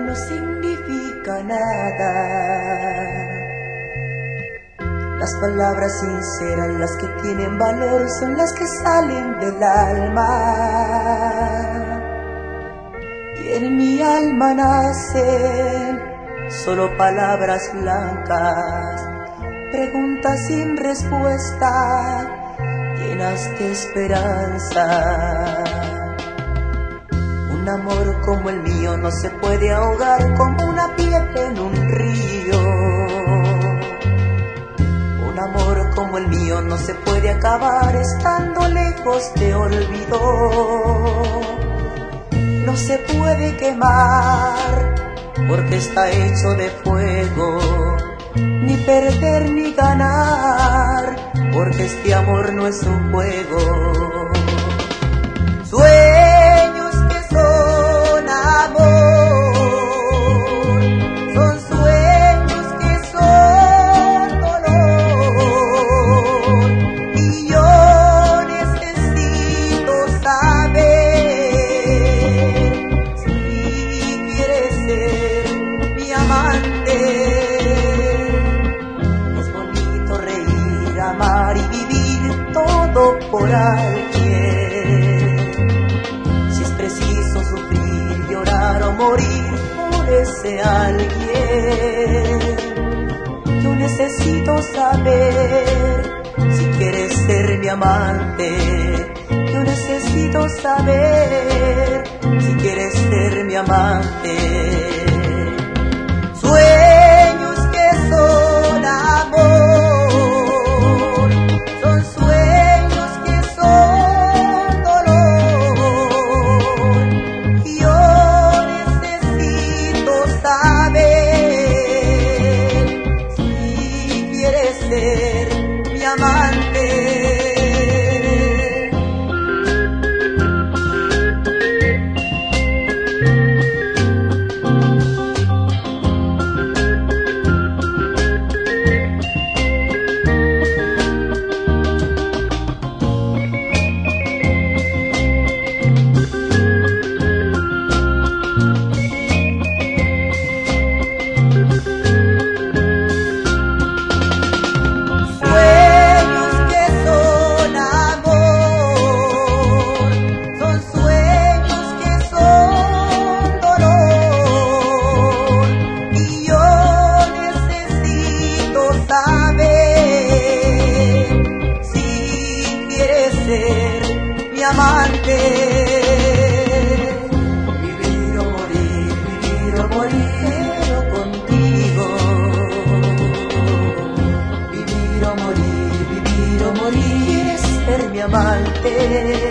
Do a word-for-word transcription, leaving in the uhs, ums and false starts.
no significa nada. Las palabras sinceras, las que tienen valor, son las que salen del alma. Y en mi alma nacen solo palabras blancas, preguntas sin respuesta, llenas de esperanza. Un amor como el mío no se puede ahogar como una piedra en un río. Un amor como el mío no se puede acabar estando lejos de olvido. No se puede quemar porque está hecho de fuego, ni perder ni ganar porque este amor no es un juego. Sueños que son amor, son sueños que son dolor, y yo necesito saber si quieres ser mi amante. Es bonito reír, amar y vivir todo por alguien. Si es preciso sufrir, llorar o morir por ese alguien. Yo necesito saber si quieres ser mi amante. Yo necesito saber si quieres ser mi amante. Sueños que son amor, son sueños que son dolor, y yo necesito saber si quieres ser mi amante. Mi amante, vivir o morir, vivir o morir contigo. Vivir o morir, vivir o morir, ser mi amante.